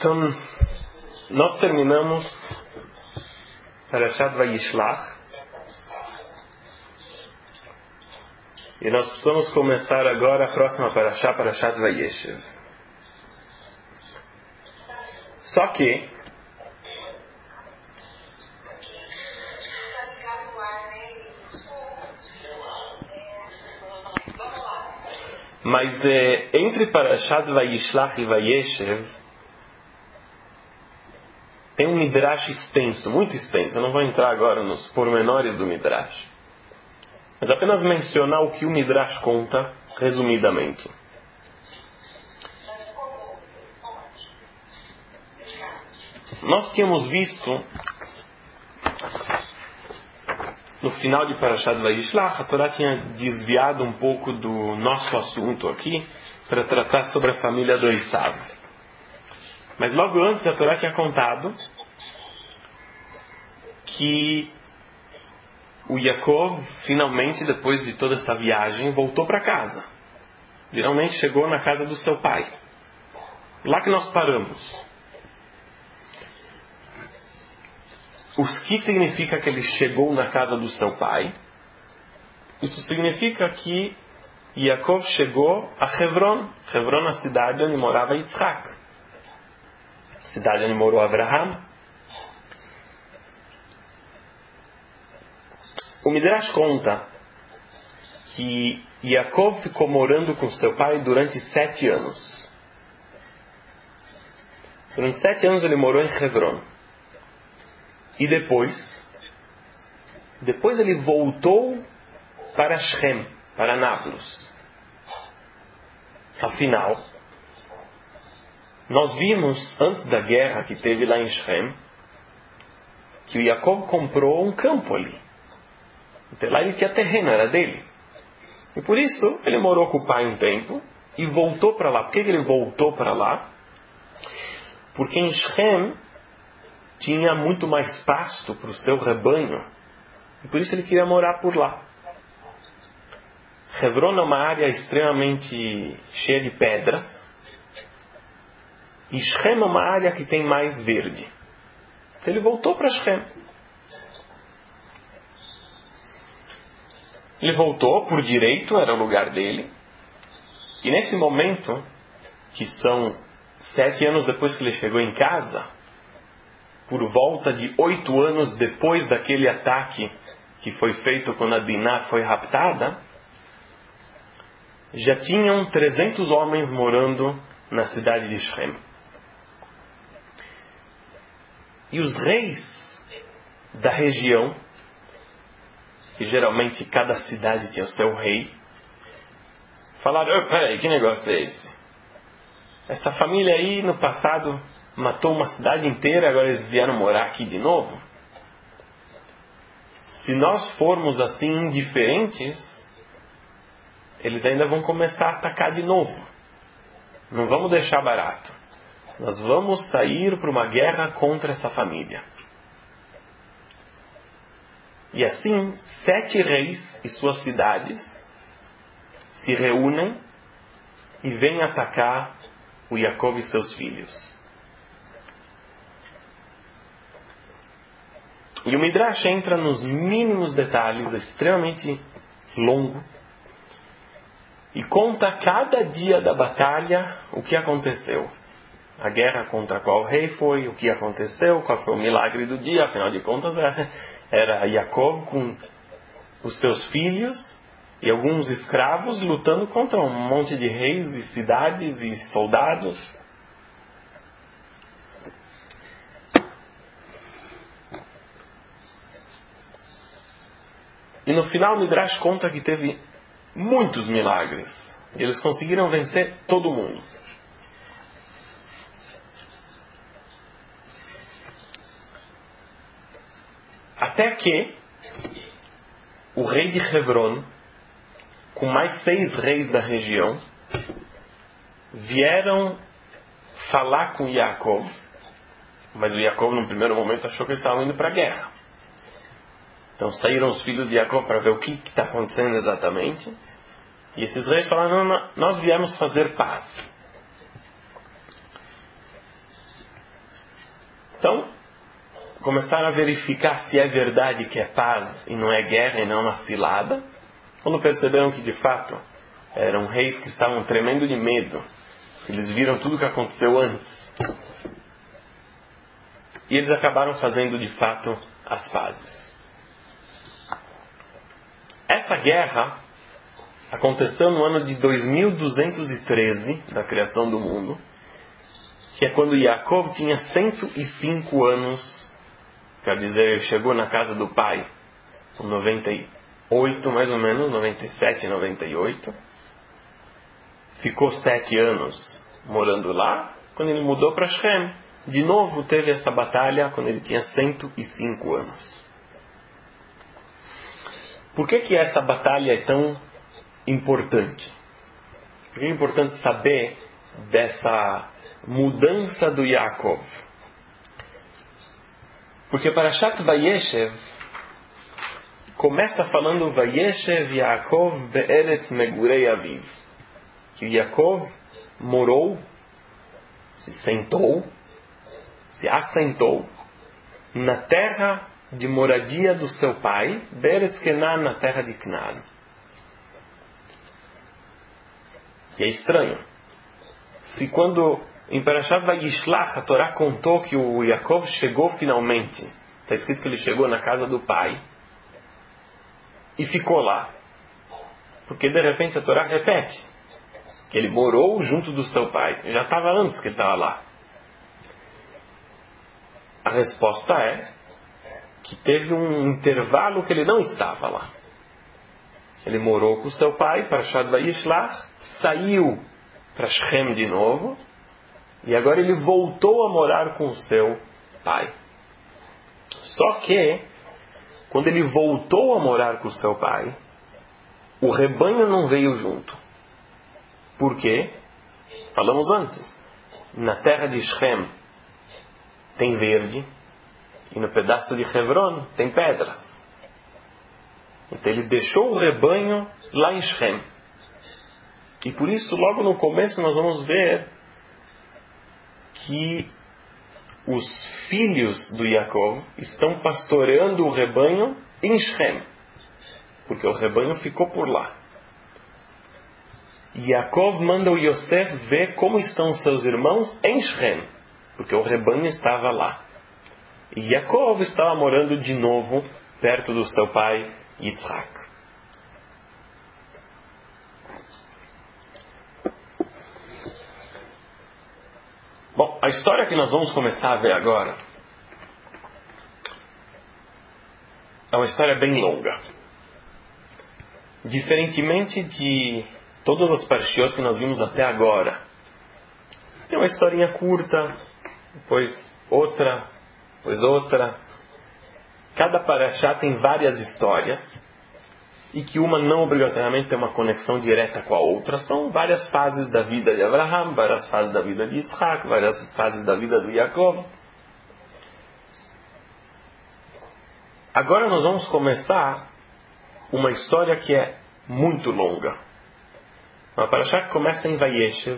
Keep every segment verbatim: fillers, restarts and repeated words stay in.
Então, nós terminamos Parashat Vayishlach e nós precisamos começar agora a próxima Parashat, Parashat Vayeshev. Só que mas é, entre Parashat Vayishlach e Vayeshev tem um Midrash extenso, muito extenso. Eu não vou entrar agora nos pormenores do Midrash, mas apenas mencionar o que o Midrash conta, resumidamente. Nós tínhamos visto, no final de Parashat Vayishlach, a Torá tinha desviado um pouco do nosso assunto aqui, para tratar sobre a família do Esav. Mas logo antes a Torá tinha contado que o Yaakov, finalmente, depois de toda essa viagem, voltou para casa. Finalmente chegou na casa do seu pai. Lá que nós paramos. O que significa que ele chegou na casa do seu pai? Isso significa que Yaakov chegou a Hebron. Hebron, a cidade onde morava Yitzhak. Cidade onde morou Abraham. O Midrash conta que Yaakov ficou morando com seu pai durante sete anos. Durante sete anos ele morou em Hebron. E depois, depois ele voltou para Shem, para Nablus. Afinal, nós vimos, antes da guerra que teve lá em Shem, que o Yaakov comprou um campo ali. Então, lá ele tinha terreno, era dele. E por isso, ele morou com o pai um tempo e voltou para lá. Por que ele voltou para lá? Porque em Shem tinha muito mais pasto para o seu rebanho. E por isso ele queria morar por lá. Hebron é uma área extremamente cheia de pedras. E Shem é uma área que tem mais verde. Então ele voltou para Shem. Ele voltou por direito, era o lugar dele. E nesse momento, que são sete anos depois que ele chegou em casa, por volta de oito anos depois daquele ataque que foi feito quando a Diná foi raptada, já tinham trezentos homens morando na cidade de Shem. E os reis da região, que geralmente cada cidade tinha o seu rei, falaram: oh, peraí, que negócio é esse? Essa família aí no passado matou uma cidade inteira, agora eles vieram morar aqui de novo? Se nós formos assim indiferentes, eles ainda vão começar a atacar de novo. Não vamos deixar barato. Nós vamos sair para uma guerra contra essa família. E assim, sete reis e suas cidades se reúnem e vêm atacar o Yaakov e seus filhos. E o Midrash entra nos mínimos detalhes, extremamente longo, e conta cada dia da batalha o que aconteceu. A guerra contra qual rei foi, o que aconteceu, qual foi o milagre do dia. Afinal de contas, era Yaakov com os seus filhos e alguns escravos lutando contra um monte de reis e cidades e soldados. E no final o Midrash conta que teve muitos milagres. Eles conseguiram vencer todo mundo. Até que o rei de Hebron, com mais seis reis da região, vieram falar com Yaakov. Mas o Yaakov, no primeiro momento, achou que eles estavam indo para a guerra. Então saíram os filhos de Yaakov para ver o que está acontecendo exatamente. E esses reis falaram: não, não, nós viemos fazer paz. Então, começaram a verificar se é verdade que é paz e não é guerra e não é uma cilada. Quando perceberam que de fato eram reis que estavam tremendo de medo, eles viram tudo o que aconteceu antes, e eles acabaram fazendo de fato as pazes. Essa guerra aconteceu no ano de dois mil duzentos e treze da criação do mundo, que é quando Yaakov tinha cento e cinco anos. Quer dizer, ele chegou na casa do pai com noventa e oito, mais ou menos, noventa e sete, noventa e oito. Ficou sete anos morando lá. Quando ele mudou para Shem, de novo teve essa batalha quando ele tinha cento e cinco anos. Por que que essa batalha é tão importante? Por que é importante saber dessa mudança do Yaakov? Porque Parashat Vayeshev começa falando Vayeshev Yaakov be'eretz megurei aviv, que Yaakov morou, se sentou, se assentou na terra de moradia do seu pai, be'eretz Kenan, na terra de Canaan. E é estranho. Se quando em Parashat Vayishlach a Torá contou que o Yaakov chegou finalmente, está escrito que ele chegou na casa do pai e ficou lá, porque de repente a Torá repete que ele morou junto do seu pai. Já estava antes que ele estava lá. A resposta é que teve um intervalo que ele não estava lá. Ele morou com o seu pai, Parashat Vayishlach, saiu para Shem de novo, e agora ele voltou a morar com o seu pai. Só que, quando ele voltou a morar com o seu pai, o rebanho não veio junto. Por quê? Falamos antes. Na terra de Shem tem verde, e no pedaço de Hebron tem pedras. Então ele deixou o rebanho lá em Shem. E por isso, logo no começo, nós vamos ver que os filhos do Yaakov estão pastoreando o rebanho em Shem, porque o rebanho ficou por lá. Yaakov manda o Yosef ver como estão os seus irmãos em Shem, porque o rebanho estava lá. E Yaakov estava morando de novo perto do seu pai Yitzhak. Bom, a história que nós vamos começar a ver agora é uma história bem longa. Diferentemente de todas as parshiot que nós vimos até agora, tem uma historinha curta, depois outra, depois outra. Cada parashá tem várias histórias, e que uma não obrigatoriamente tem uma conexão direta com a outra. São várias fases da vida de Abraham, várias fases da vida de Yitzhak, várias fases da vida do Yaakov. Agora nós vamos começar uma história que é muito longa. Uma parashá que começa em Vayeshev,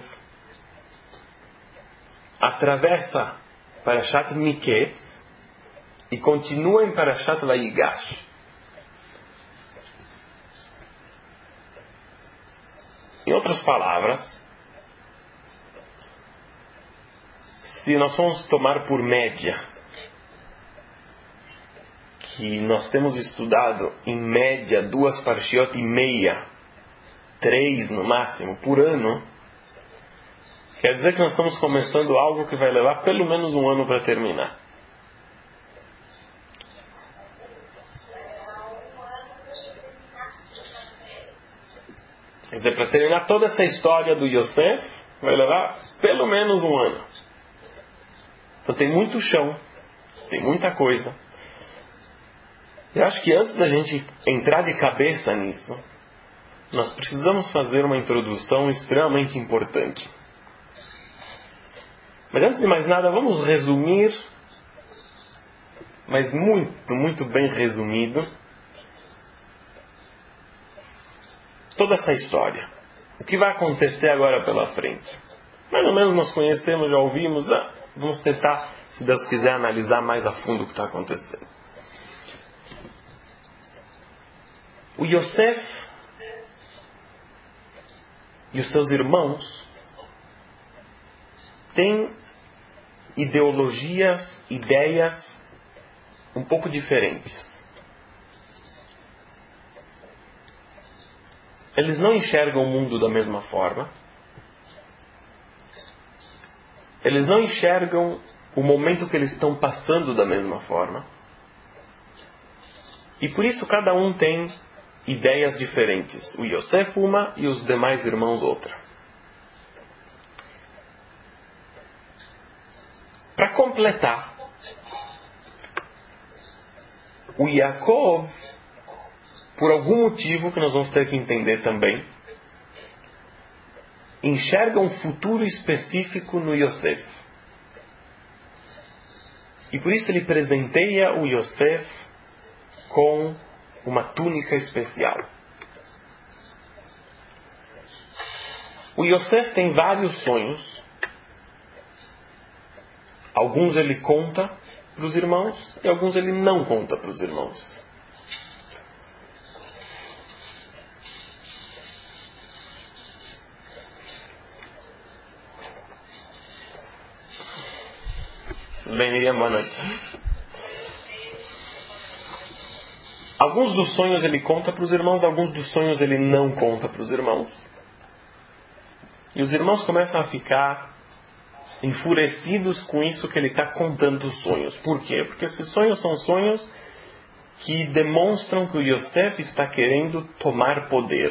atravessa Parashat Miketz e continua em Parashat Vayigash. Em outras palavras, se nós formos tomar por média que nós temos estudado em média duas parshiot e meia, três no máximo, por ano, quer dizer que nós estamos começando algo que vai levar pelo menos um ano para terminar. Quer dizer, para terminar toda essa história do Yosef, vai levar pelo menos um ano. Então tem muito chão, tem muita coisa. Eu acho que antes da gente entrar de cabeça nisso, nós precisamos fazer uma introdução extremamente importante. Mas antes de mais nada, vamos resumir, mas muito, muito bem resumido, toda essa história. O que vai acontecer agora pela frente? Mais ou menos nós conhecemos, já ouvimos, ah, vamos tentar se Deus quiser analisar mais a fundo o que está acontecendo. O Yosef e os seus irmãos têm ideologias, ideias um pouco diferentes. Eles não enxergam o mundo da mesma forma. Eles não enxergam o momento que eles estão passando da mesma forma. E por isso cada um tem ideias diferentes. O Yosef uma e os demais irmãos outra. Para completar, o Yaakov, por algum motivo que nós vamos ter que entender também, enxerga um futuro específico no Yosef. E por isso ele presenteia o Yosef com uma túnica especial. O Yosef tem vários sonhos. Alguns ele conta para os irmãos e alguns ele não conta para os irmãos. Bem, Miriam, boa noite. Alguns dos sonhos ele conta para os irmãos, alguns dos sonhos ele não conta para os irmãos. E os irmãos começam a ficar enfurecidos com isso que ele está contando os sonhos. Por quê? Porque esses sonhos são sonhos que demonstram que o Yosef está querendo tomar poder.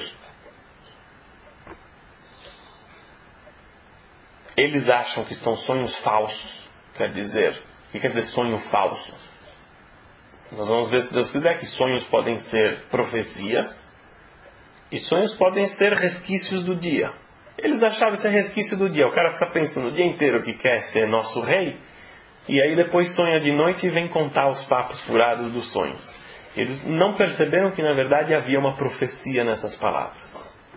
Eles acham que são sonhos falsos. Quer dizer, o que quer dizer sonho falso? Nós vamos ver, se Deus quiser, que sonhos podem ser profecias e sonhos podem ser resquícios do dia. Eles achavam isso é resquício do dia. O cara fica pensando o dia inteiro que quer ser nosso rei e aí depois sonha de noite e vem contar os papos furados dos sonhos. Eles não perceberam que na verdade havia uma profecia nessas palavras.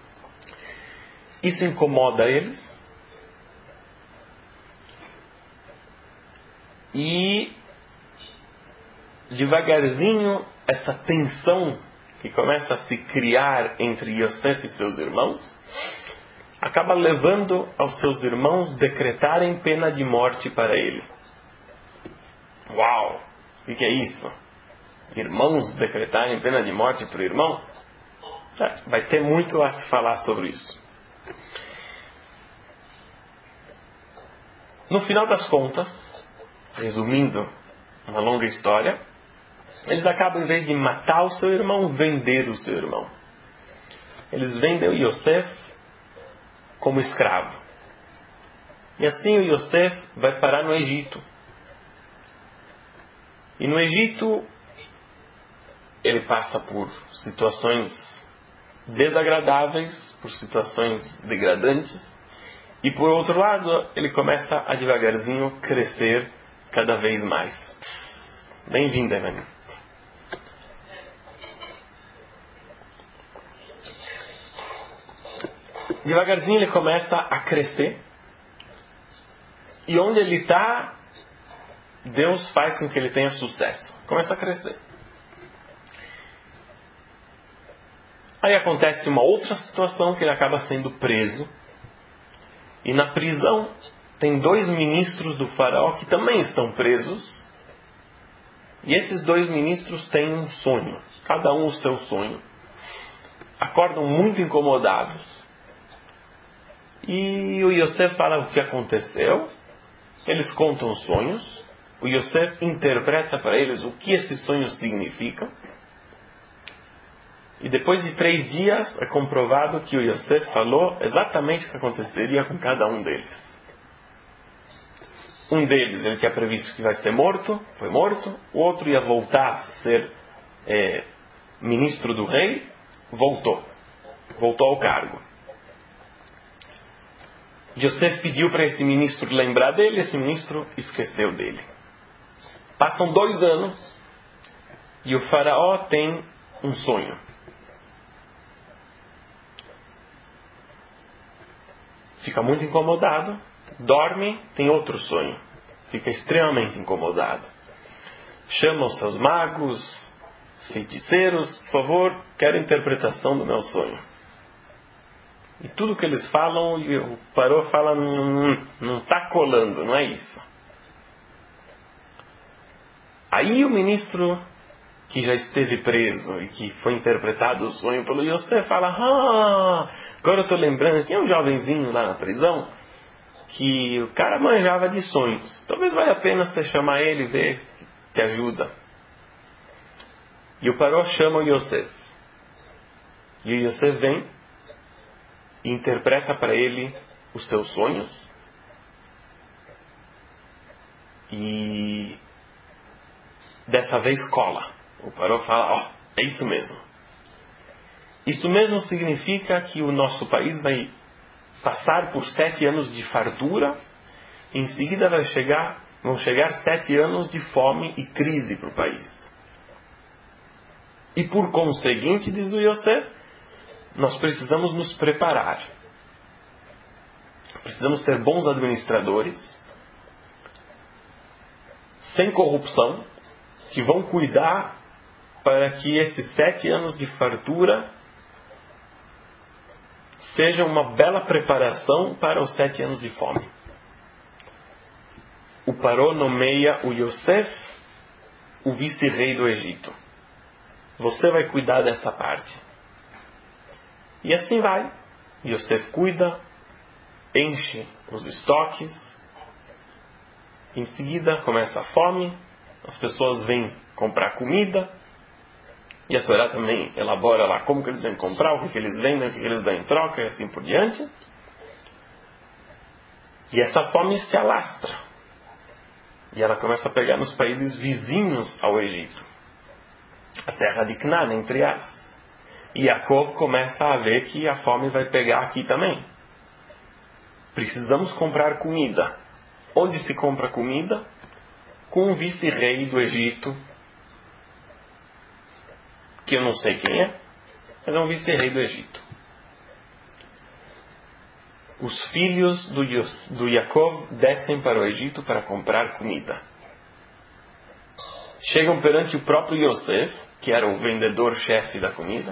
Isso incomoda eles. E devagarzinho essa tensão que começa a se criar entre Yosef e seus irmãos acaba levando aos seus irmãos decretarem pena de morte para ele. Uau! O que é isso? Irmãos decretarem pena de morte para o irmão? Vai ter muito a se falar sobre isso. No final das contas, resumindo uma longa história, eles acabam, em vez de matar o seu irmão, vender o seu irmão. Eles vendem o Yosef como escravo. E assim o Yosef vai parar no Egito. E no Egito ele passa por situações desagradáveis, por situações degradantes. E por outro lado, ele começa a devagarzinho crescer cada vez mais. Bem-vinda, Evelyn. Devagarzinho ele começa a crescer. E onde ele está, Deus faz com que ele tenha sucesso. Começa a crescer. Aí acontece uma outra situação que ele acaba sendo preso. E na prisão tem dois ministros do faraó que também estão presos. E esses dois ministros têm um sonho. Cada um o seu sonho. Acordam muito incomodados. E o Yosef fala o que aconteceu. Eles contam os sonhos. O Yosef interpreta para eles o que esses sonhos significam. E depois de três dias é comprovado que o Yosef falou exatamente o que aconteceria com cada um deles. Um deles ele tinha previsto que vai ser morto, foi morto. O outro ia voltar a ser é, ministro do rei, voltou. Voltou ao cargo. Yosef pediu para esse ministro lembrar dele, esse ministro esqueceu dele. Passam dois anos e o faraó tem um sonho. Fica muito incomodado, dorme, tem outro sonho. fica extremamente incomodado. Chama os seus magos, feiticeiros, por favor, quero a interpretação do meu sonho. E tudo que eles falam, o Paró fala, não está colando, não é isso. Aí o ministro, que já esteve preso e que foi interpretado o sonho pelo Yosef, fala, ah, agora eu estou lembrando, tinha um jovenzinho lá na prisão, que o cara manjava de sonhos. Talvez valha a pena você chamar ele e ver que te ajuda. E o Paró chama o Yosef. E o Yosef vem e interpreta para ele os seus sonhos. E dessa vez cola. O Paró fala, ó, oh, é isso mesmo. Isso mesmo significa que o nosso país vai passar por sete anos de fartura. Em seguida vai chegar, vão chegar sete anos de fome e crise para o país. E por conseguinte, diz o Yosef, nós precisamos nos preparar. Precisamos ter bons administradores, sem corrupção, que vão cuidar para que esses sete anos de fartura sejam uma bela preparação para os sete anos de fome. O Paró nomeia o Yosef o vice-rei do Egito. Você vai cuidar dessa parte. E assim vai. Yosef cuida, enche os estoques. Em seguida começa a fome. As pessoas vêm comprar comida. E a Torá também elabora lá como que eles vêm comprar, o que, que eles vendem, o que, que eles dão em troca e assim por diante. E essa fome se alastra. E ela começa a pegar nos países vizinhos ao Egito. A terra de Canaã, entre elas. E Yaakov começa a ver que a fome vai pegar aqui também. Precisamos comprar comida. Onde se compra comida? Com o vice-rei do Egito, que eu não sei quem é, mas é um vice-rei do Egito. Os filhos do, Yos, do Yaakov descem para o Egito para comprar comida. Chegam perante o próprio Yosef, que era o vendedor-chefe da comida,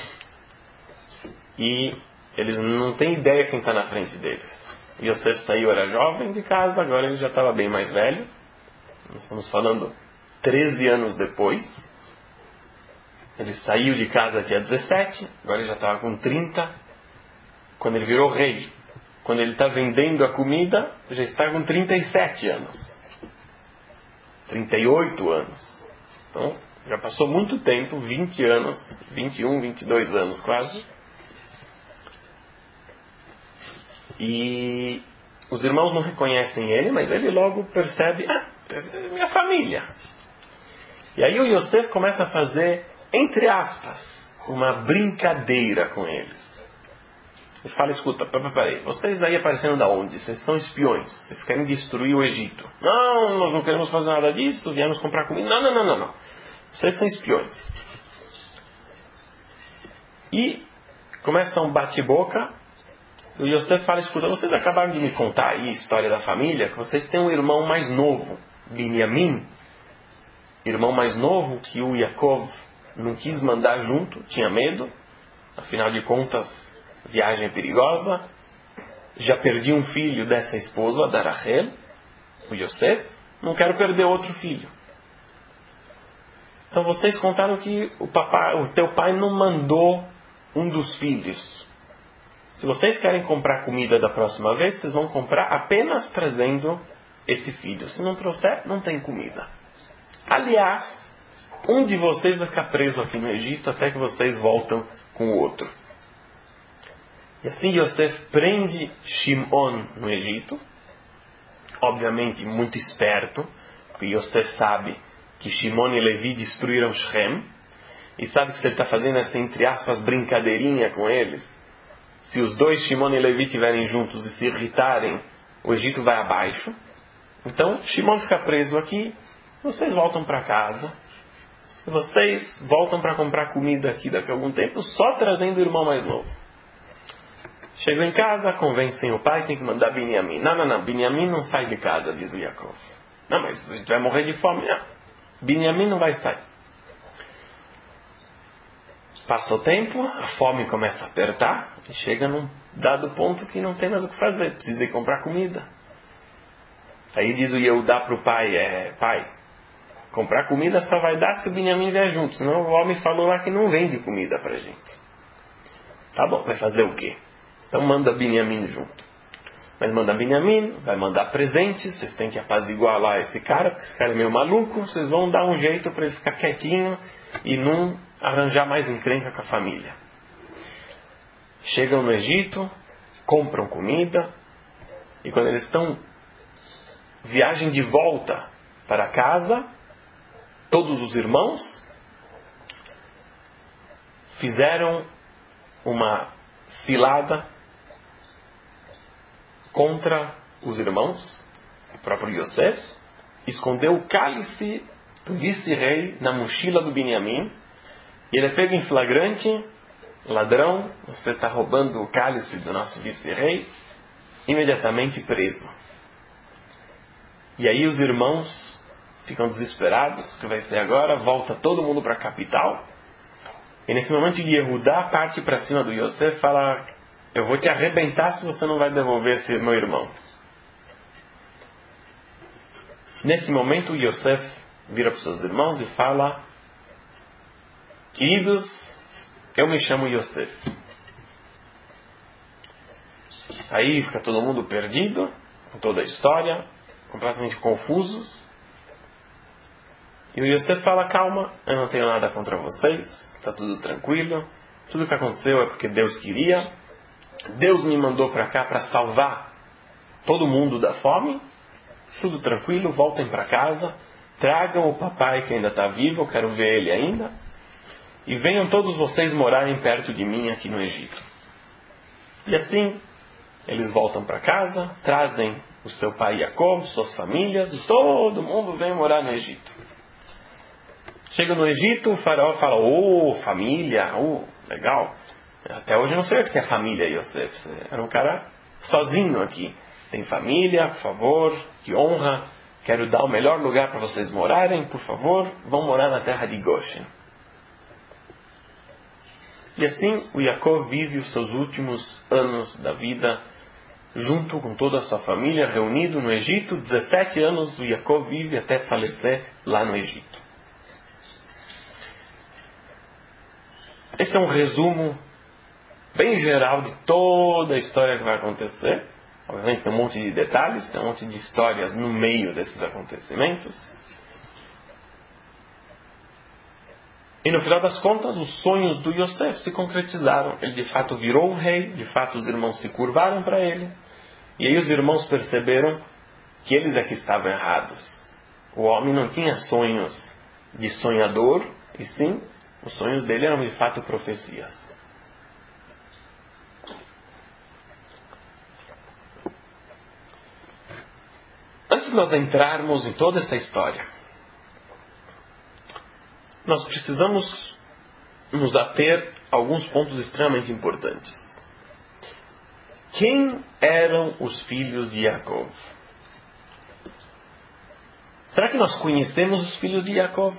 e eles não têm ideia quem está na frente deles. Yosef saiu, era jovem de casa, agora ele já estava bem mais velho. Nós estamos falando treze anos depois. Ele saiu de casa dia dezessete, agora ele já estava com trinta, quando ele virou rei. Quando ele está vendendo a comida, já está com trinta e sete anos. trinta e oito anos. Então, já passou muito tempo, vinte anos, vinte e um, vinte e dois anos quase. E os irmãos não reconhecem ele, mas ele logo percebe, ah, é minha família. E aí o Yosef começa a fazer, entre aspas, uma brincadeira com eles. Ele fala, escuta, peraí, vocês aí aparecendo da onde? Vocês são espiões, vocês querem destruir o Egito. Não, nós não queremos fazer nada disso, viemos comprar comida. Não, não, não, não, não. Vocês são espiões. E começa um bate-boca. O Yosef fala, escuta, vocês acabaram de me contar aí a história da família, que vocês têm um irmão mais novo, Binyamin, irmão mais novo que o Yaakov não quis mandar junto, tinha medo, afinal de contas, viagem perigosa, já perdi um filho dessa esposa, da Rachel, o Yosef, não quero perder outro filho. Então vocês contaram que o, papai, o teu pai não mandou um dos filhos. Se vocês querem comprar comida da próxima vez, vocês vão comprar apenas trazendo esse filho. Se não trouxer, não tem comida. Aliás, um de vocês vai ficar preso aqui no Egito até que vocês voltam com o outro. E assim Yosef prende Shimon no Egito. Obviamente muito esperto, porque Yosef sabe que Shimon e Levi destruíram Shem. E sabe que se ele está fazendo essa, entre aspas, brincadeirinha com eles, se os dois, Shimon e Levi, estiverem juntos e se irritarem, o Egito vai abaixo. Então, Shimon fica preso aqui, vocês voltam para casa, e vocês voltam para comprar comida aqui daqui a algum tempo, só trazendo o irmão mais novo. Chegam em casa, convencem o pai, tem que mandar Binyamin. Não, não, não, Binyamin não sai de casa, diz o Yaakov. Não, mas a gente vai morrer de fome. Não, Binyamin não vai sair. Passa o tempo, a fome começa a apertar, e chega num dado ponto que não tem mais o que fazer, precisa ir comprar comida. Aí diz o Yehudá para o pai, é, pai, comprar comida só vai dar se o Binyamin vier junto, senão o homem falou lá que não vende comida pra gente. Tá bom, vai fazer o quê? Então manda Binyamin junto. Mas manda Binyamin, vai mandar presentes, vocês têm que apaziguar lá esse cara, porque esse cara é meio maluco, vocês vão dar um jeito para ele ficar quietinho e não arranjar mais encrenca com a família. Chegam no Egito, compram comida, e quando eles estão viagem de volta para casa, todos os irmãos fizeram uma cilada contra os irmãos. O próprio Yosef escondeu o cálice do vice-rei na mochila do Binyamin, e ele é pego em flagrante: ladrão, você está roubando o cálice do nosso vice-rei, imediatamente preso. E aí os irmãos ficam desesperados, o que vai ser agora? Volta todo mundo para a capital, e nesse momento Yehudá parte para cima do Yosef e fala: eu vou te arrebentar se você não vai devolver esse meu irmão. Nesse momento Yosef vira para os seus irmãos e fala: queridos, eu me chamo Yosef. Aí fica todo mundo perdido com toda a história, completamente confusos. E o Yosef fala: calma, eu não tenho nada contra vocês, está tudo tranquilo, tudo que aconteceu é porque Deus queria, Deus me mandou para cá para salvar todo mundo da fome, tudo tranquilo, voltem para casa, tragam o papai que ainda está vivo, eu quero ver ele ainda, e venham todos vocês morarem perto de mim aqui no Egito. E assim eles voltam para casa, trazem o seu pai Yaakov, suas famílias, e todo mundo vem morar no Egito. Chega no Egito, o faraó fala: ô, oh, família, oh, legal. Até hoje eu não sei o que é família, Yosef. Você era um cara sozinho aqui. Tem família, por favor, que honra. Quero dar o melhor lugar para vocês morarem, por favor, vão morar na terra de Goshen. E assim o Yaakov vive os seus últimos anos da vida junto com toda a sua família, reunido no Egito. dezessete anos o Yaakov vive até falecer lá no Egito. Esse é um resumo bem geral de toda a história que vai acontecer. Obviamente tem um monte de detalhes, tem um monte de histórias no meio desses acontecimentos. E no final das contas, os sonhos do Yosef se concretizaram. Ele de fato virou um rei, de fato os irmãos se curvaram para ele. E aí os irmãos perceberam que eles é que estavam errados. O homem não tinha sonhos de sonhador, e sim, os sonhos dele eram de fato profecias. Antes de nós entrarmos em toda essa história, nós precisamos nos ater a alguns pontos extremamente importantes. Quem eram os filhos de Yaakov? Será que nós conhecemos os filhos de Yaakov?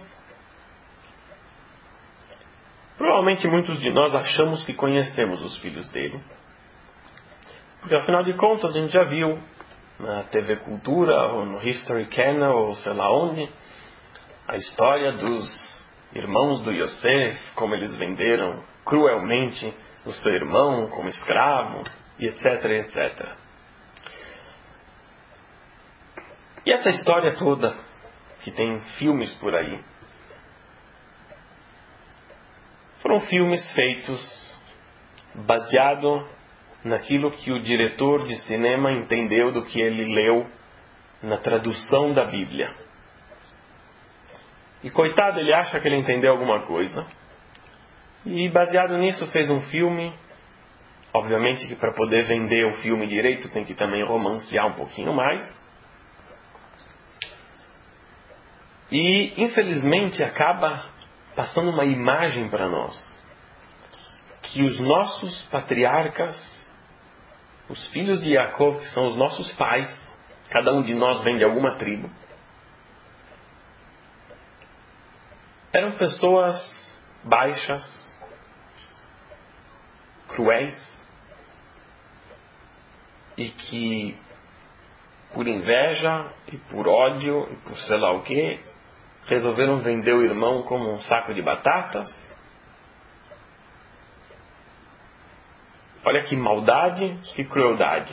Provavelmente muitos de nós achamos que conhecemos os filhos dele. Porque afinal de contas a gente já viu na T V Cultura, ou no History Channel, ou sei lá onde, a história dos irmãos do Yosef, como eles venderam cruelmente o seu irmão como escravo, e etc, etcétera. E essa história toda, que tem filmes por aí, foram filmes feitos baseado naquilo que o diretor de cinema entendeu do que ele leu na tradução da Bíblia. E coitado, ele acha que ele entendeu alguma coisa. E baseado nisso fez um filme. Obviamente que para poder vender o filme direito tem que também romancear um pouquinho mais. E infelizmente acaba passando uma imagem para nós que os nossos patriarcas os filhos de Yaakov, que são os nossos pais, cada um de nós vem de alguma tribo, eram pessoas baixas, cruéis, e que, por inveja e por ódio e por sei lá o que, resolveram vender o irmão como um saco de batatas. Olha que maldade, que crueldade.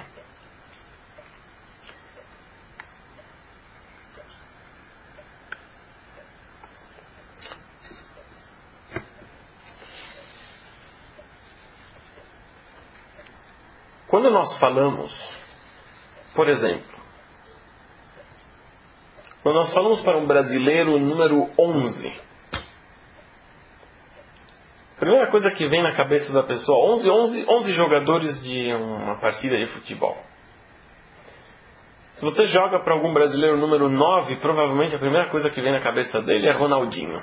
Quando nós falamos, por exemplo, quando nós falamos para um brasileiro número onze, a primeira coisa que vem na cabeça da pessoa, onze, onze, onze jogadores de uma partida de futebol. Se você joga para algum brasileiro número nove, provavelmente a primeira coisa que vem na cabeça dele é Ronaldinho.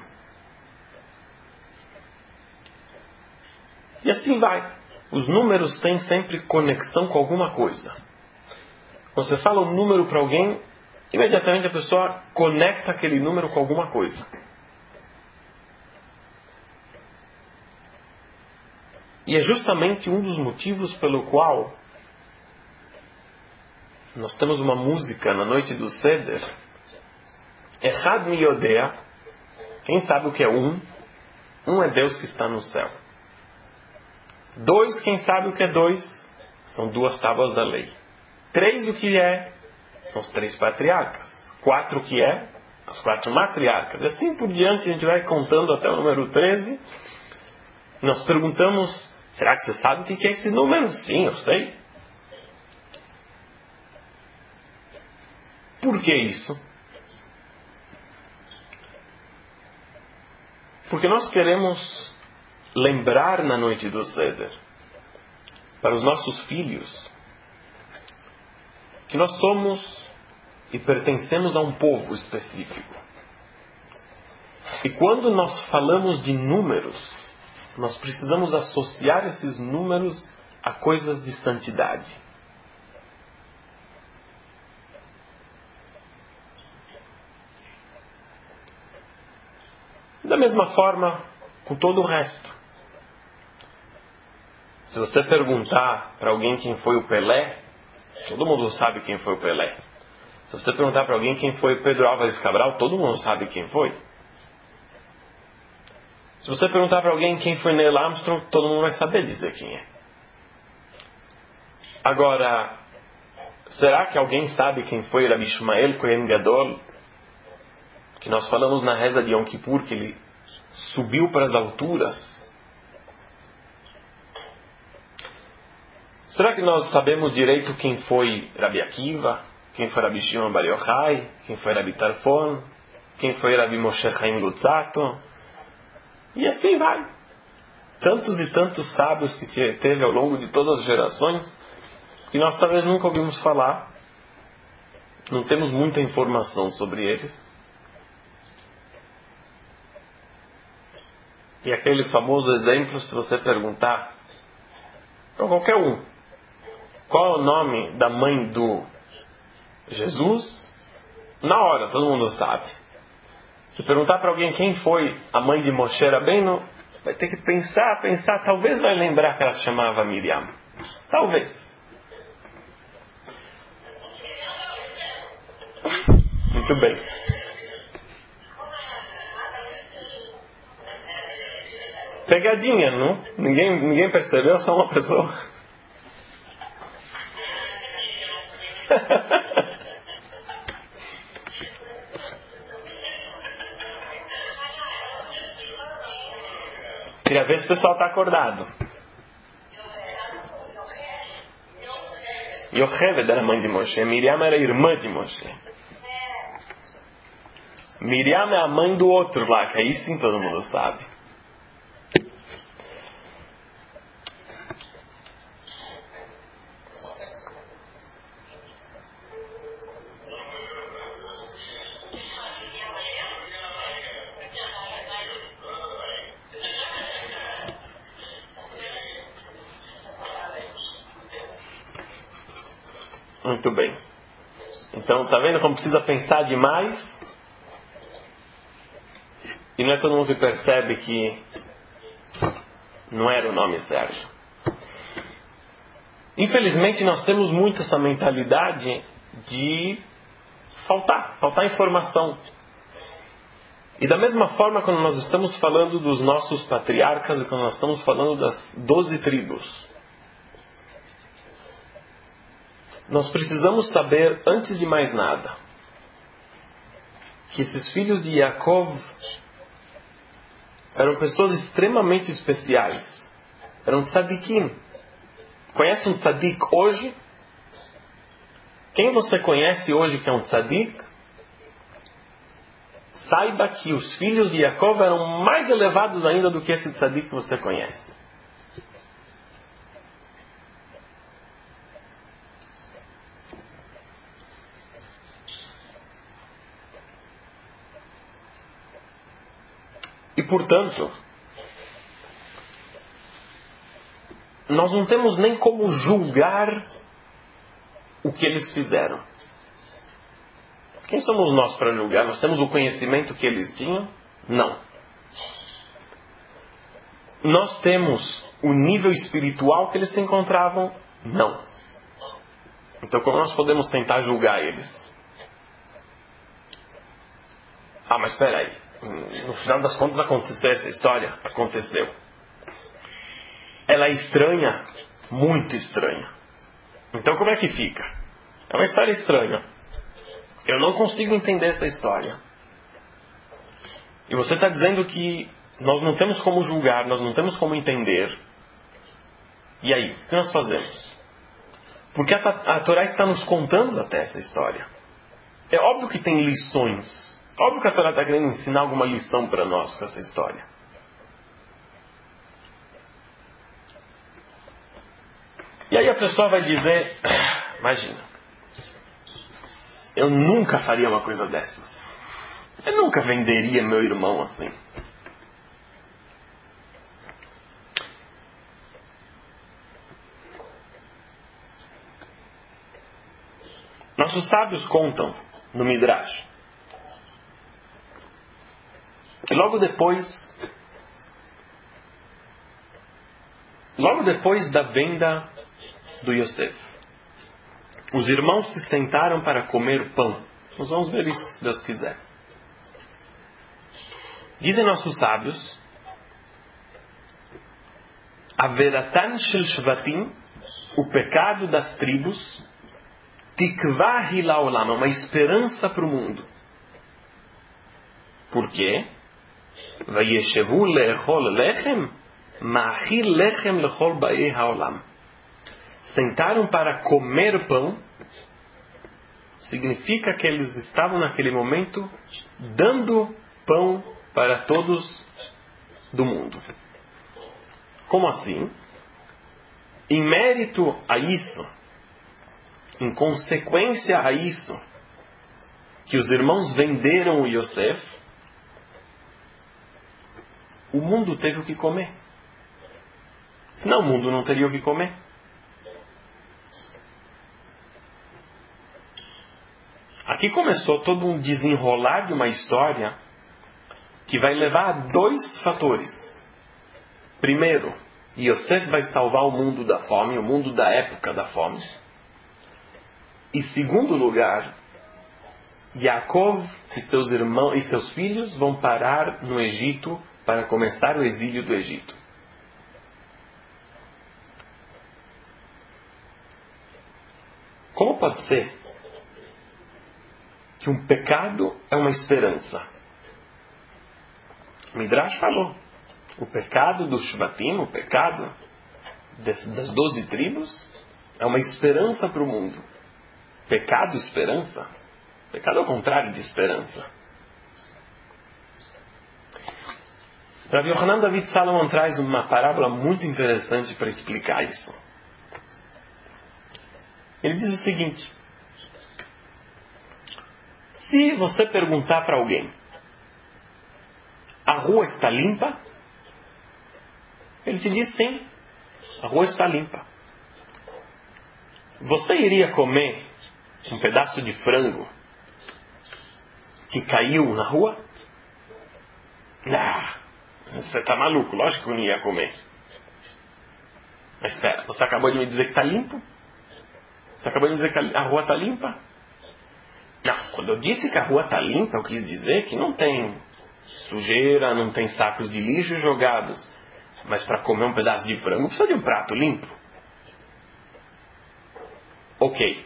E assim vai. Os números têm sempre conexão com alguma coisa. Quando você fala um número para alguém, imediatamente a pessoa conecta aquele número com alguma coisa. E é justamente um dos motivos pelo qual nós temos uma música na noite do Seder. Echad mi yodea. Quem sabe o que é um? Um é Deus que está no céu. Dois, quem sabe o que é dois? São duas tábuas da lei. Três, o que é? São os três patriarcas. Quatro, o que é? As quatro matriarcas. E assim por diante, a gente vai contando até o número treze. Nós perguntamos, será que você sabe o que é esse número? Sim, eu sei. Por que isso? Porque nós queremos lembrar na noite do Seder, para os nossos filhos, que nós somos e pertencemos a um povo específico. E quando nós falamos de números, nós precisamos associar esses números a coisas de santidade. Da mesma forma, com todo o resto. Se você perguntar para alguém quem foi o Pelé, todo mundo sabe quem foi o Pelé. Se você perguntar para alguém quem foi Pedro Álvares Cabral, todo mundo sabe quem foi. Se você perguntar para alguém quem foi Neil Armstrong, todo mundo vai saber dizer quem é. Agora, será que alguém sabe quem foi Rabi Shmuel Kohen Gadol? Que nós falamos na reza de Yom Kippur, que ele subiu para as alturas. Será que nós sabemos direito quem foi Rabi Akiva? Quem foi Rabi Shimon Bar Yochai? Quem foi Rabi Tarfon? Quem foi Rabi Moshe Chaim Luzzatto? E assim vai. Tantos e tantos sábios que teve ao longo de todas as gerações, que nós talvez nunca ouvimos falar. Não temos muita informação sobre eles. E aquele famoso exemplo, se você perguntar para qualquer um, qual é o nome da mãe do Jesus? Na hora, todo mundo sabe. Se perguntar para alguém quem foi a mãe de Moshe Rabbeinu, vai ter que pensar, pensar, talvez vai lembrar que ela se chamava Miriam. Talvez. Muito bem. Pegadinha, não? Ninguém, ninguém percebeu, só uma pessoa. Queria ver se o pessoal está acordado. Yocheved era mãe de Moshe. Miriam era irmã de Moshe. Miriam é a mãe do outro lá, que aí sim todo mundo sabe. Muito bem. Então, tá vendo como precisa pensar demais? E não é todo mundo que percebe que não era o nome certo. Infelizmente, nós temos muito essa mentalidade de faltar, faltar informação. E da mesma forma, quando nós estamos falando dos nossos patriarcas e quando nós estamos falando das doze tribos, nós precisamos saber, antes de mais nada, que esses filhos de Yaakov eram pessoas extremamente especiais. Eram tzadikim. Conhece um tzadik hoje? Quem você conhece hoje que é um tzadik? Saiba que os filhos de Yaakov eram mais elevados ainda do que esse tzadik que você conhece. E portanto, nós não temos nem como julgar o que eles fizeram. Quem somos nós para julgar? Nós temos o conhecimento que eles tinham? Não. Nós temos o nível espiritual que eles se encontravam? Não. Então como nós podemos tentar julgar eles? Ah, mas espera aí. No final das contas aconteceu essa história? Aconteceu. Ela é estranha? Muito estranha. Então como é que fica? É uma história estranha. Eu não consigo entender essa história. E você está dizendo que nós não temos como julgar, nós não temos como entender. E aí, o que nós fazemos? Porque a, a Torá está nos contando até essa história. É óbvio que tem lições. Óbvio que a Torá está querendo ensinar alguma lição para nós com essa história. E aí a pessoa vai dizer, imagina, eu nunca faria uma coisa dessas. Eu nunca venderia meu irmão assim. Nossos sábios contam no Midrash que logo depois, logo depois da venda do Yosef, os irmãos se sentaram para comer pão. Nós vamos ver isso se Deus quiser. Dizem nossos sábios, Averatan shel shvatim, o pecado das tribos, tikvah hilaolam, uma esperança para o mundo. Por quê? Vayeshevu lechol lechem, ma'achil lechem lechol baei haolam. Sentaram para comer pão, significa que eles estavam naquele momento dando pão para todos do mundo. Como assim? Em mérito a isso, em consequência a isso, que os irmãos venderam o Yosef, o mundo teve o que comer. Senão o mundo não teria o que comer. Aqui começou todo um desenrolar de uma história que vai levar a dois fatores. Primeiro, Yosef vai salvar o mundo da fome, o mundo da época da fome. E segundo lugar, Yaakov e seus irmãos e seus filhos vão parar no Egito para começar o exílio do Egito. Como pode ser que um pecado é uma esperança? O Midrash falou. O pecado do Shvatim, o pecado das doze tribos, é uma esperança para o mundo. Pecado, esperança? Pecado é o contrário de esperança. Rav Yohanan David Salomon traz uma parábola muito interessante para explicar isso. Ele diz o seguinte: se você perguntar para alguém, a rua está limpa? Ele te diz sim, a rua está limpa. Você iria comer um pedaço de frango que caiu na rua? Ah, você está maluco, lógico que eu não ia comer. Mas espera, você acabou de me dizer que está limpo? Você acabou de me dizer que a rua está limpa? Não, quando eu disse que a rua está limpa, eu quis dizer que não tem sujeira, não tem sacos de lixo jogados. Mas para comer um pedaço de frango precisa de um prato limpo. Ok.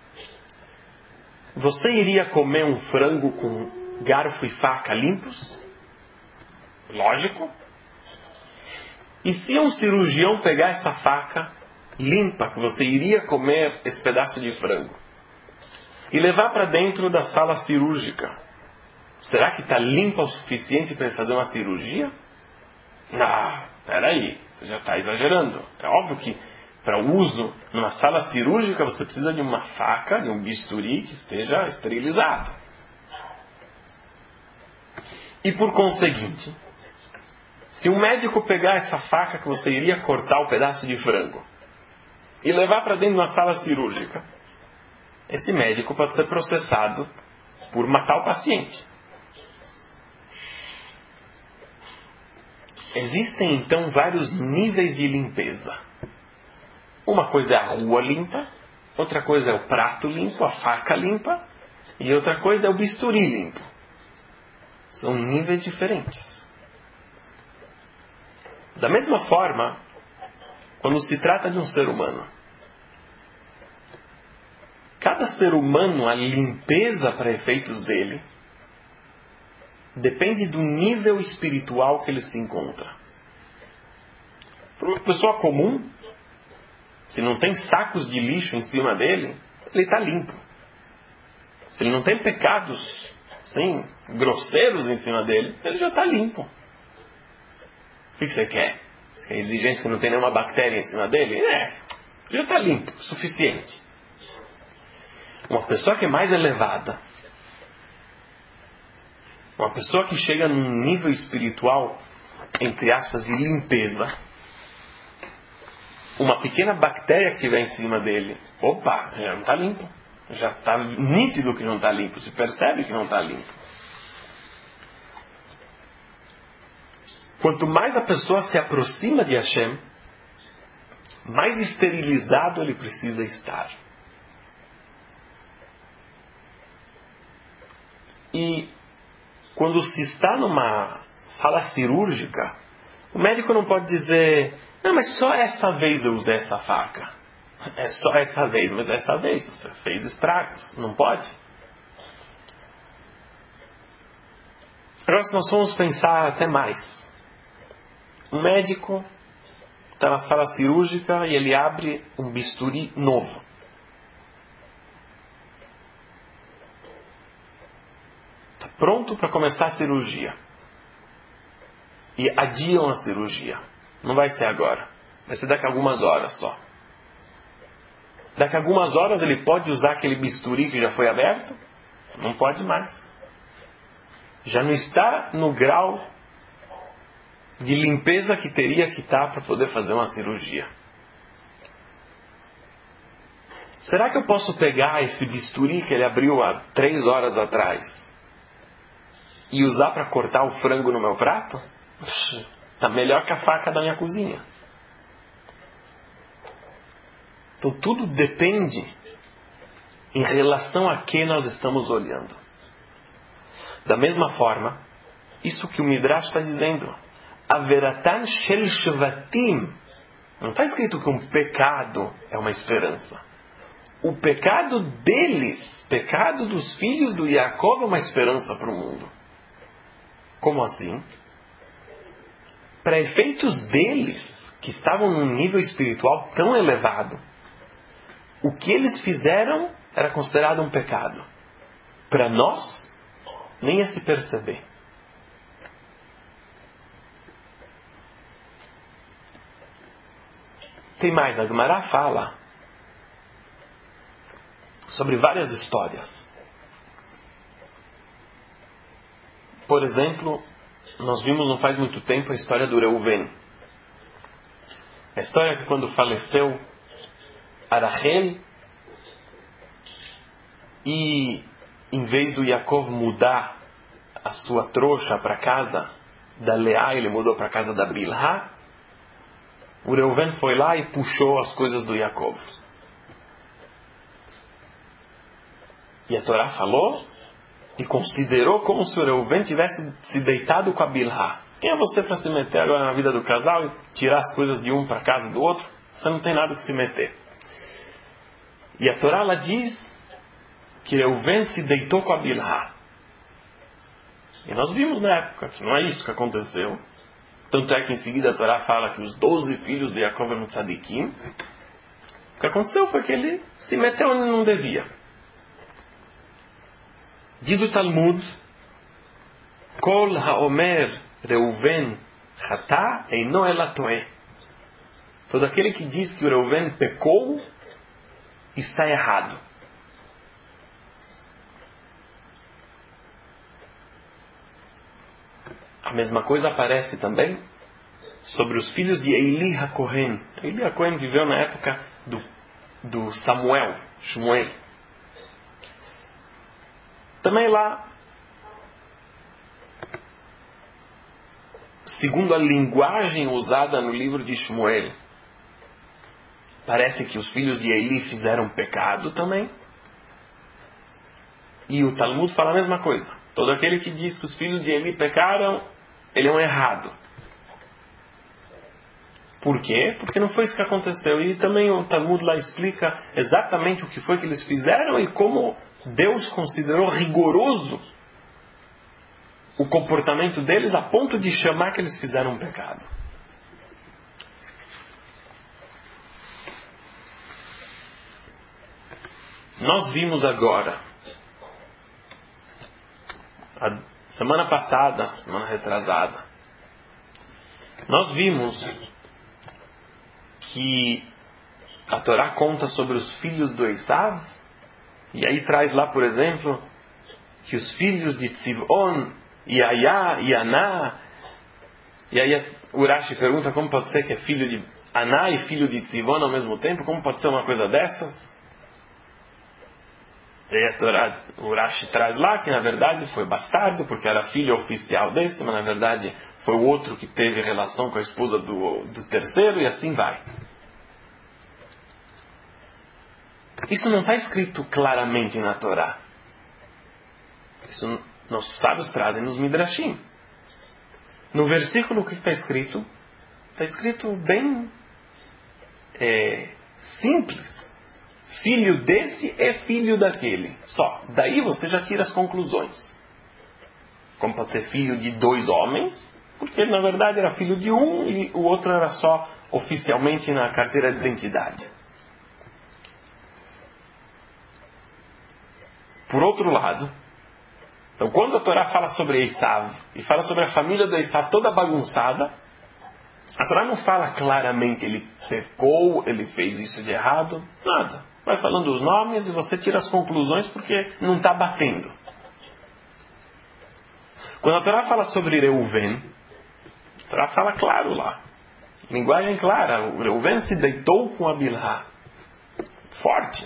Você iria comer um frango com garfo e faca limpos? Lógico. E se um cirurgião pegar essa faca limpa, que você iria comer esse pedaço de frango, e levar para dentro da sala cirúrgica, será que está limpa o suficiente para ele fazer uma cirurgia? Não, peraí, você já está exagerando. É óbvio que para o uso numa sala cirúrgica você precisa de uma faca, de um bisturi que esteja esterilizado. E por conseguinte, se um médico pegar essa faca que você iria cortar o pedaço de frango e levar para dentro de uma sala cirúrgica, esse médico pode ser processado por matar o paciente. Existem então vários níveis de limpeza. Uma coisa é a rua limpa, outra coisa é o prato limpo, a faca limpa, e outra coisa é o bisturi limpo. São níveis diferentes. Da mesma forma, quando se trata de um ser humano, cada ser humano, a limpeza para efeitos dele, depende do nível espiritual que ele se encontra. Para uma pessoa comum, se não tem sacos de lixo em cima dele, ele está limpo. Se ele não tem pecados, sim, grosseiros em cima dele, ele já está limpo. O que você quer? Você quer exigente que não tem nenhuma bactéria em cima dele? É, já está limpo, suficiente. Uma pessoa que é mais elevada, uma pessoa que chega num nível espiritual, entre aspas, de limpeza, uma pequena bactéria que estiver em cima dele, opa, já não está limpo. Já está nítido que não está limpo, se percebe que não está limpo. Quanto mais a pessoa se aproxima de Hashem, mais esterilizado ele precisa estar. E quando se está numa sala cirúrgica, o médico não pode dizer: não, mas só essa vez eu usei essa faca. É só essa vez, mas essa vez você fez estragos. Não pode? Agora, se nós vamos pensar até mais. Um médico está na sala cirúrgica e ele abre um bisturi novo. Está pronto para começar a cirurgia. E adiam a cirurgia. Não vai ser agora. Vai ser daqui a algumas horas só. Daqui a algumas horas ele pode usar aquele bisturi que já foi aberto? Não pode mais. Já não está no grau de limpeza que teria que estar para poder fazer uma cirurgia. Será que eu posso pegar esse bisturi que ele abriu há três horas atrás e usar para cortar o frango no meu prato? Está melhor que a faca da minha cozinha. Então tudo depende em relação a que nós estamos olhando. Da mesma forma, isso que o Midrash está dizendo, Averatan shel shvatim, não está escrito que um pecado é uma esperança. O pecado deles, pecado dos filhos do Yaakov, é uma esperança para o mundo. Como assim? Para efeitos deles, que estavam num nível espiritual tão elevado, o que eles fizeram era considerado um pecado. Para nós, nem ia se perceber. Tem mais, a Gemara fala sobre várias histórias. Por exemplo, nós vimos não faz muito tempo a história do Reuven. A história que quando faleceu a Rachel, E em vez do Yaakov mudar a sua trouxa para casa da Leá, ele mudou para casa da Bilhá, o Reuven foi lá e puxou as coisas do Yaakov. E a Torá falou e considerou como se o Reuven tivesse se deitado com a Bilhá. Quem é você para se meter agora na vida do casal e tirar as coisas de um para casa do outro? Você não tem nada que se meter. E a Torá ela diz que Reuven se deitou com a Bilhá. E nós vimos na época que não é isso que aconteceu. Tanto é que em seguida a Torá fala que os doze filhos de Yaakov eram tzadikim. O que aconteceu foi que ele se meteu onde não devia. Diz o Talmud: Kol haomer Reuven chata eino ela toeh. Todo aquele que diz que o Reuven pecou está errado. A mesma coisa aparece também sobre os filhos de Eli HaKohen. Eli HaKohen viveu na época do, do Samuel, Shmuel. Também lá, segundo a linguagem usada no livro de Shmuel, parece que os filhos de Eli fizeram pecado também. E o Talmud fala a mesma coisa. Todo aquele que diz que os filhos de Eli pecaram, ele é um errado. Por quê? Porque não foi isso que aconteceu. E também o Talmud lá explica exatamente o que foi que eles fizeram e como Deus considerou rigoroso o comportamento deles a ponto de chamar que eles fizeram um pecado. Nós vimos agora, a semana passada, semana retrasada, nós vimos que a Torá conta sobre os filhos do Esav, e aí traz lá, por exemplo, que os filhos de Tzivon, Yaya e Aná, e aí o Urashi pergunta como pode ser que é filho de Aná e filho de Tzivon ao mesmo tempo, como pode ser uma coisa dessas? E aí a Torá, o Urashi traz lá que na verdade foi bastardo, porque era filho oficial desse, mas na verdade foi o outro que teve relação com a esposa do, do terceiro, e assim vai. Isso não está escrito claramente na Torá. Isso nossos sábios trazem nos Midrashim. No versículo que está escrito, está escrito bem é, simples. Filho desse é filho daquele. Só. Daí você já tira as conclusões. Como pode ser filho de dois homens, porque na verdade era filho de um e o outro era só oficialmente na carteira de identidade. Por outro lado, então quando a Torá fala sobre Esav e fala sobre a família do Esav toda bagunçada, a Torá não fala claramente ele pecou, ele fez isso de errado, nada. Vai falando os nomes e você tira as conclusões porque não está batendo. Quando a Torá fala sobre Reuven, a Torá fala claro lá. Linguagem clara. O Reuven se deitou com a Bilhá. Forte.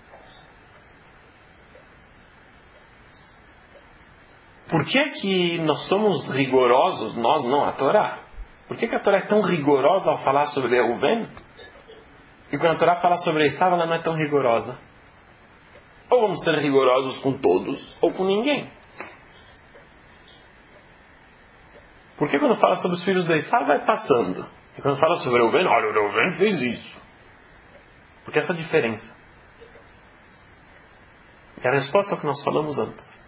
Por que que nós somos rigorosos, nós não a Torá? Por que que a Torá é tão rigorosa ao falar sobre Reuven? E quando a Torá fala sobre Esav, ela não é tão rigorosa. Ou vamos ser rigorosos com todos, ou com ninguém. Porque quando fala sobre os filhos de Esav, vai passando. E quando fala sobre Reuven, olha, o Reuven fez isso. Porque essa diferença. E a resposta é o que nós falamos antes.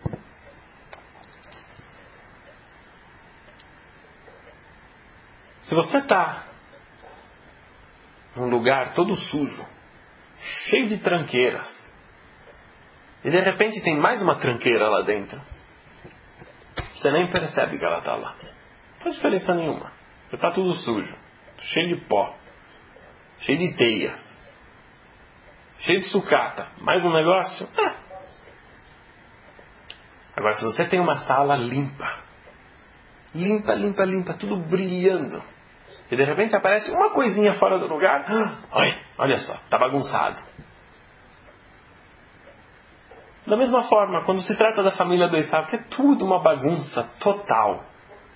Se você está num lugar todo sujo, cheio de tranqueiras, e de repente tem mais uma tranqueira lá dentro, você nem percebe que ela está lá. Não faz diferença nenhuma. Está tudo sujo, cheio de pó, cheio de teias, cheio de sucata. Mais um negócio? Ah. Agora, se você tem uma sala limpa, limpa, limpa, limpa, tudo brilhando, e de repente aparece uma coisinha fora do lugar, olha, olha só, está bagunçado. Da mesma forma, quando se trata da família do Esaú, que é tudo uma bagunça total.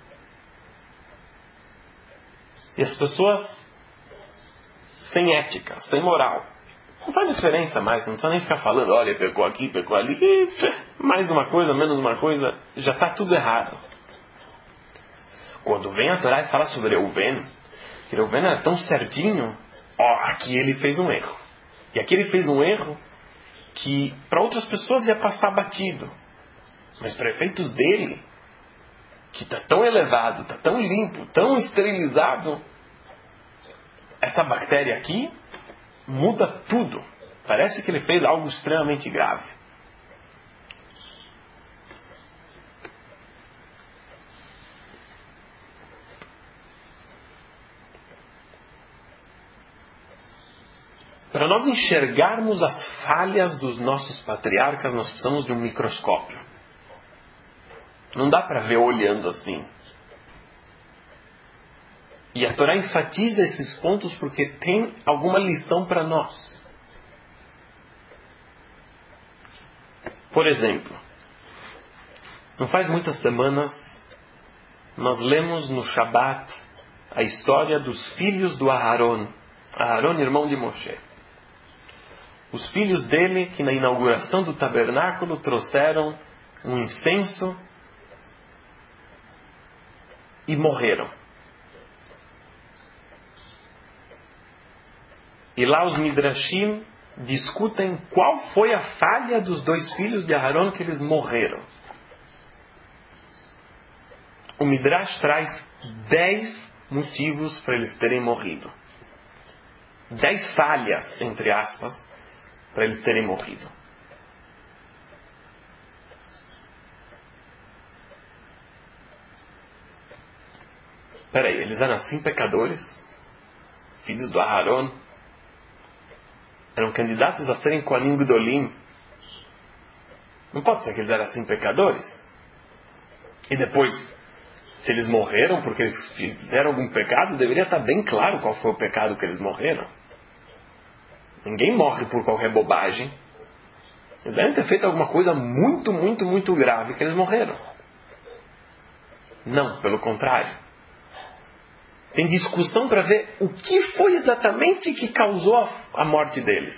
E as pessoas sem ética, sem moral. Não faz diferença mais, não precisa nem ficar falando, olha, pecou aqui, pecou ali, e mais uma coisa, menos uma coisa, já está tudo errado. Quando vem a Torá e fala sobre Reuven, que Reuven era tão certinho, ó, aqui ele fez um erro. E aqui ele fez um erro que para outras pessoas ia passar batido. Mas para efeitos dele, que está tão elevado, está tão limpo, tão esterilizado, essa bactéria aqui muda tudo. Parece que ele fez algo extremamente grave. Para nós enxergarmos as falhas dos nossos patriarcas, nós precisamos de um microscópio. Não dá para ver olhando assim. E a Torá enfatiza esses pontos porque tem alguma lição para nós. Por exemplo, não faz muitas semanas, nós lemos no Shabat a história dos filhos do Aharon. Aharon, irmão de Moshe. Os filhos dele, que na inauguração do tabernáculo trouxeram um incenso e morreram. E lá os Midrashim discutem qual foi a falha dos dois filhos de Aharon que eles morreram. O Midrash traz dez motivos para eles terem morrido. Dez falhas, entre aspas, para eles terem morrido. Peraí, eles eram assim pecadores? Filhos do Aharon? Eram candidatos a serem Kohanim Gedolim? Não pode ser que eles eram assim pecadores? E depois, se eles morreram porque eles fizeram algum pecado, deveria estar bem claro qual foi o pecado que eles morreram. Ninguém morre por qualquer bobagem. Eles devem ter feito alguma coisa muito, muito, muito grave que eles morreram. Não, pelo contrário. Tem discussão para ver o que foi exatamente que causou a morte deles.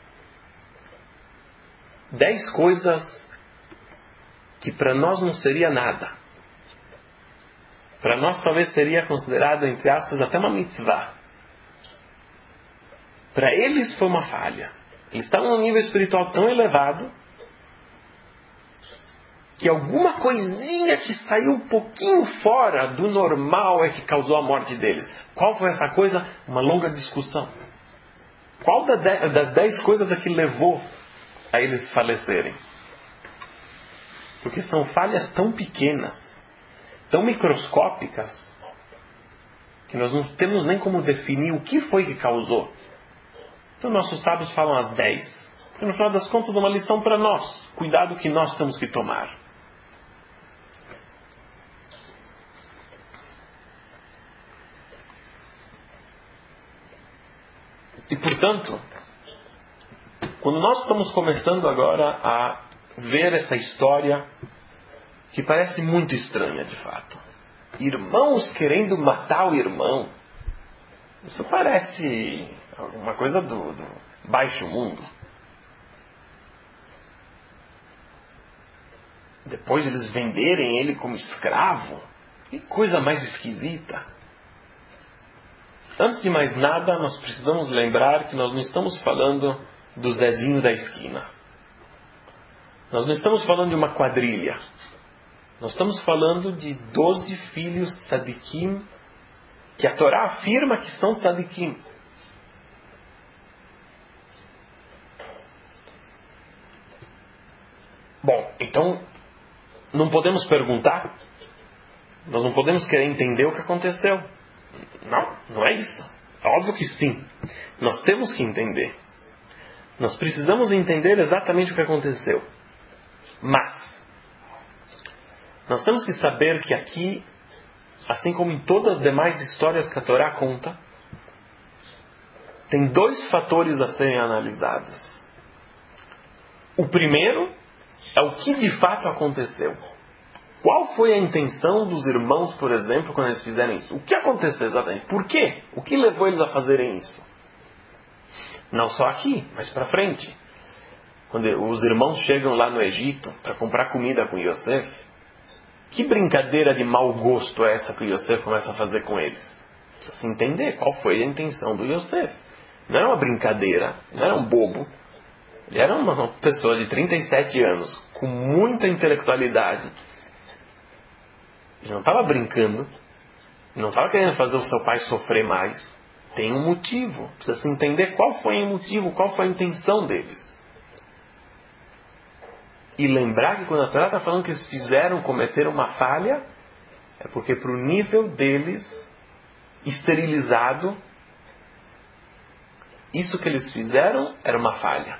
Dez coisas que para nós não seria nada. Para nós talvez seria considerado, entre aspas, até uma mitzvah. Para eles foi uma falha. Eles estavam num nível espiritual tão elevado que alguma coisinha que saiu um pouquinho fora do normal é que causou a morte deles. Qual foi essa coisa? Uma longa discussão. Qual das dez coisas é que levou a eles falecerem? Porque são falhas tão pequenas, tão microscópicas, que nós não temos nem como definir o que foi que causou. Então nossos sábios falam as dez. Porque no final das contas é uma lição para nós. Cuidado que nós temos que tomar. E portanto, quando nós estamos começando agora a ver essa história que parece muito estranha de fato. Irmãos querendo matar o irmão. Isso parece alguma coisa do, do baixo mundo. Depois eles venderem ele como escravo. Que coisa mais esquisita. Antes de mais nada, nós precisamos lembrar que nós não estamos falando do Zezinho da esquina. Nós não estamos falando de uma quadrilha. Nós estamos falando de doze filhos tzadikim que a Torá afirma que são tzadikim. Bom, então não podemos perguntar? Nós não podemos querer entender o que aconteceu? Não, não é isso. É óbvio que sim. Nós temos que entender. Nós precisamos entender exatamente o que aconteceu. Mas nós temos que saber que aqui, assim como em todas as demais histórias que a Torá conta, tem dois fatores a serem analisados. O primeiro é o que de fato aconteceu. Qual foi a intenção dos irmãos, por exemplo, quando eles fizeram isso? O que aconteceu exatamente? Por quê? O que levou eles a fazerem isso? Não só aqui, mas para frente. Quando os irmãos chegam lá no Egito para comprar comida com Yosef, que brincadeira de mau gosto é essa que o Yosef começa a fazer com eles? Precisa se entender qual foi a intenção do Yosef. Não era uma brincadeira, não era um bobo. Ele era uma pessoa de trinta e sete anos, com muita intelectualidade. Ele não estava brincando, não estava querendo fazer o seu pai sofrer mais. Tem um motivo. Precisa se entender qual foi o motivo, qual foi a intenção deles. E lembrar que quando a Torá está falando que eles fizeram, cometeram uma falha, é porque para o nível deles, esterilizado, isso que eles fizeram era uma falha.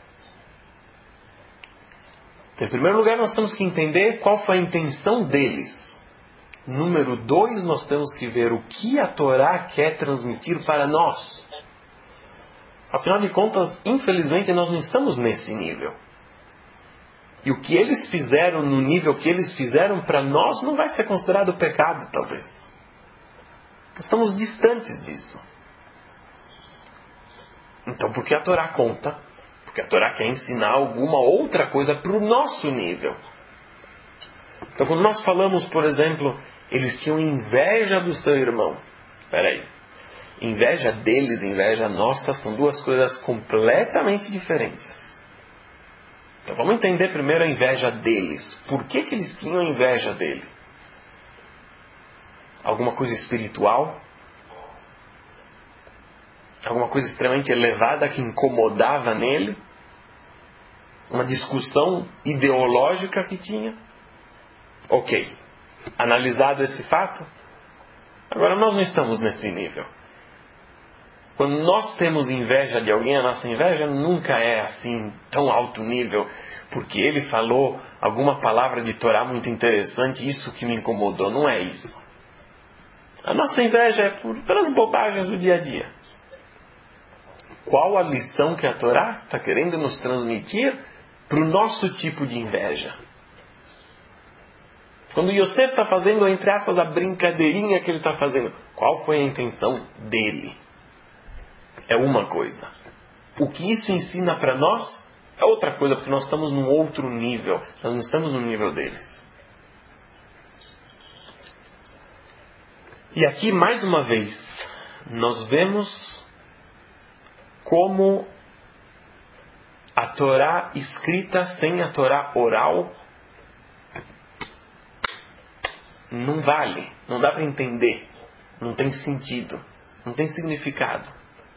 Então, em primeiro lugar, nós temos que entender qual foi a intenção deles. Número dois, nós temos que ver o que a Torá quer transmitir para nós. Afinal de contas, infelizmente, nós não estamos nesse nível. E o que eles fizeram no nível que eles fizeram para nós não vai ser considerado pecado, talvez. Nós estamos distantes disso. Então, por que a Torá conta? Porque a Torá quer ensinar alguma outra coisa para o nosso nível. Então, quando nós falamos, por exemplo, eles tinham inveja do seu irmão. Espera aí. Inveja deles e inveja nossa são duas coisas completamente diferentes. Então vamos entender primeiro a inveja deles. Por que que eles tinham inveja dele? Alguma coisa espiritual? Alguma coisa extremamente elevada que incomodava nele? Uma discussão ideológica que tinha? Ok. Analisado esse fato, agora nós não estamos nesse nível. Quando nós temos inveja de alguém, a nossa inveja nunca é assim, tão alto nível, porque ele falou alguma palavra de Torá muito interessante, isso que me incomodou. Não é isso. A nossa inveja é por, pelas bobagens do dia a dia. Qual a lição que a Torá está querendo nos transmitir para o nosso tipo de inveja? Quando Yosef está fazendo, entre aspas, a brincadeirinha que ele está fazendo, qual foi a intenção dele? É uma coisa. O que isso ensina para nós é outra coisa, porque nós estamos num outro nível. Nós não estamos no nível deles. E aqui, mais uma vez, nós vemos como a Torá escrita sem a Torá oral não vale. Não dá para entender. Não tem sentido. Não tem significado.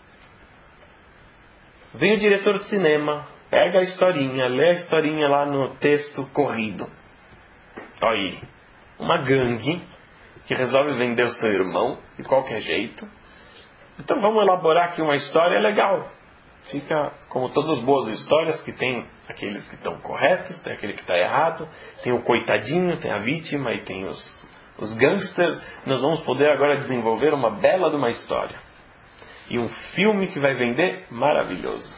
Vem o diretor de cinema, pega a historinha, lê a historinha lá no texto corrido. Olha aí, uma gangue que resolve vender o seu irmão de qualquer jeito. Então vamos elaborar aqui uma história legal. Fica como todas as boas histórias, que tem aqueles que estão corretos, tem aquele que está errado, tem o coitadinho, tem a vítima e tem os, os gangsters. Nós vamos poder agora desenvolver uma bela de uma história. E um filme que vai vender maravilhoso.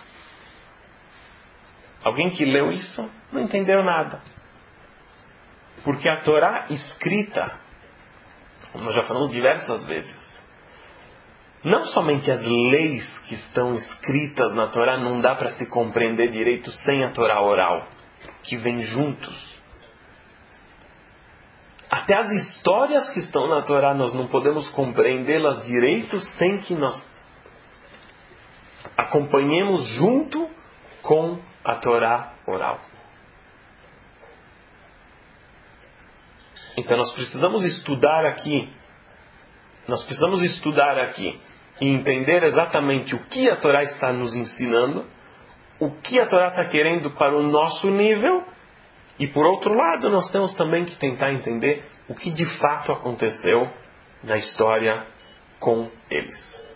Alguém que leu isso não entendeu nada. Porque a Torá escrita, como nós já falamos diversas vezes, não somente as leis que estão escritas na Torá não dá para se compreender direito sem a Torá oral, que vem juntos. Até as histórias que estão na Torá nós não podemos compreendê-las direito sem que nós acompanhemos junto com a Torá oral. Então nós precisamos estudar aqui, nós precisamos estudar aqui e entender exatamente o que a Torá está nos ensinando, o que a Torá está querendo para o nosso nível, e por outro lado nós temos também que tentar entender o que de fato aconteceu na história com eles.